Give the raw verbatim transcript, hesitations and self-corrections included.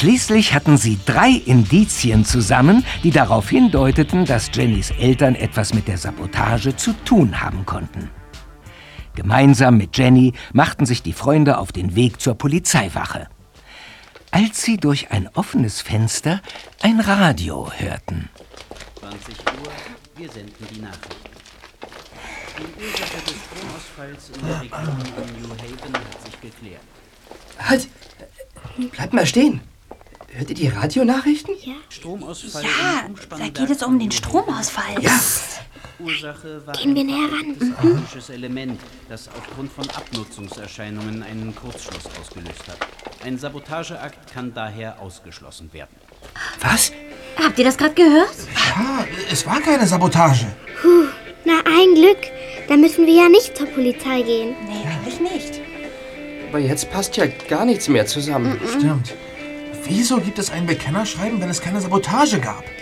Schließlich hatten sie drei Indizien zusammen, die darauf hindeuteten, dass Jennys Eltern etwas mit der Sabotage zu tun haben konnten. Gemeinsam mit Jenny machten sich die Freunde auf den Weg zur Polizeiwache. Als sie durch ein offenes Fenster ein Radio hörten. zwanzig Uhr, wir senden die Nachrichten. Die Ursache des Stromausfalls in der Region um New Haven hat sich geklärt. Halt! Bleibt mal stehen! Hört ihr die Radionachrichten? Ja. Stromausfall Ja, da geht es um den Stromausfall. Ja. Ursache war Gehen wir ein näher ran. verrücktes Element, das aufgrund von Abnutzungserscheinungen einen Kurzschluss ausgelöst hat. Ein Sabotageakt kann daher ausgeschlossen werden. Was? Habt ihr das gerade gehört? Ja, es war keine Sabotage. Puh, na ein Glück. Da müssen wir ja nicht zur Polizei gehen. Nee, eigentlich nicht. Aber jetzt passt ja gar nichts mehr zusammen. Stimmt. Wieso gibt es ein Bekennerschreiben, wenn es keine Sabotage gab?